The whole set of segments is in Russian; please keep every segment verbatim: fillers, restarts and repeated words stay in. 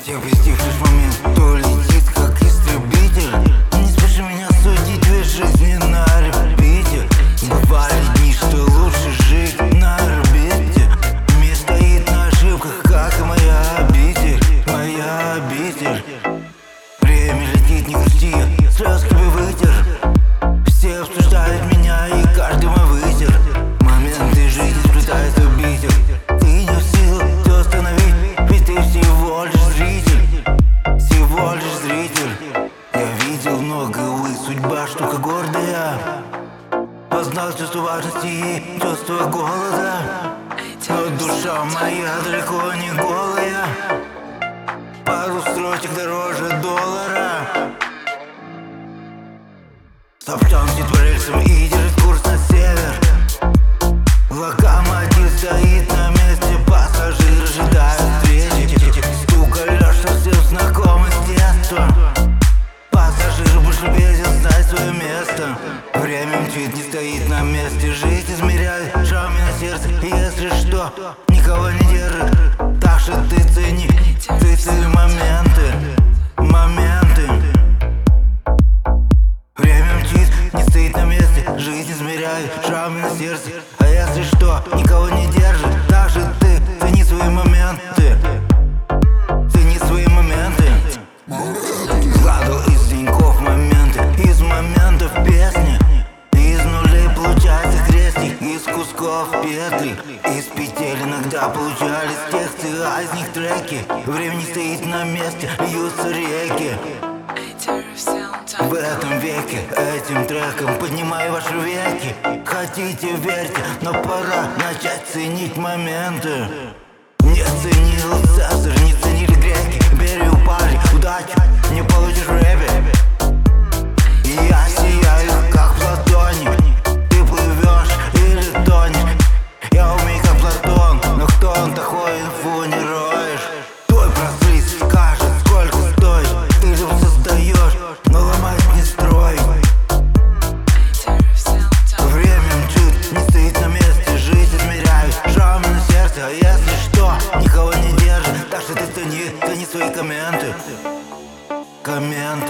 Всех престихших момент, то летит как истребитель. Не спеши меня судить, ведь жизни на орбите. Бывали дни, что лучше жить на орбите. Мир стоит на ошибках, как и моя обитель. Моя обитель. Время летит, не грусти, слез как бы вытер. Все обсуждают меня и каждый мой вытер. Моменты жизни сплетаются в бисер. Ты не в силах все остановить, ведь ты всего лишь зритель. Всего лишь зритель. Я видел много, увы, судьба штука гордая. Познал чувство важности и чувство голода. Но душа моя далеко не голая. Пару строчек дороже доллара. Стоп-чан сидит по рельсам и держит курс на север. Локомотив стоит на месте, пассажир ожидает встречи. Стук колес, совсем знакомый с детства. Пассажир больше бесит знать свое место. Время мчит, не стоит на месте. Жизнь измеряет шрамами на сердце. Если что, никого не держит. Так что ты цени, ты цени моменты. Моменты. Время мчит, не стоит на месте. Жизнь измеряет шрамами на сердце. А если что, никого не держит. Так что ты цени свои моменты. Цени свои моменты. Складывал из деньков моменты, из моментов песни. Из нулей получается крестик, из кусков петли. Из петель иногда получались тексты, а из них треки. Время не стоит на месте, льются реки. В этом веке этим треком поднимаю ваши веки. Хотите, верьте, но пора начать ценить моменты. Не ценил Цезарь, не ценили греки. Бери, упали, удачу не получишь в рэпе. Я сияю, как в Платоне. Ты плывешь или тонешь. Я умею, как Платон, но кто он такой, инфу не роешь. Твой просвист скажет, сколько стоит. Ты же создаешь, но ломать не строй. Время мчит, не стоит на месте. Жизнь измеряют шрамами на сердце. А если что, никого не держит. Так что ты цени, цени свои комменты. Комменты.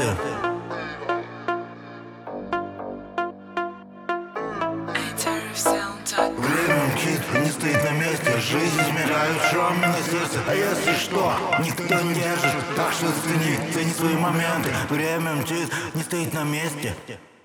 Время мчит, не стоит на месте. Жизнь измеряют шрамами на сердце. А если что, никто не держит. Так что цени, цени свои моменты. Время мчит, не стоит на месте.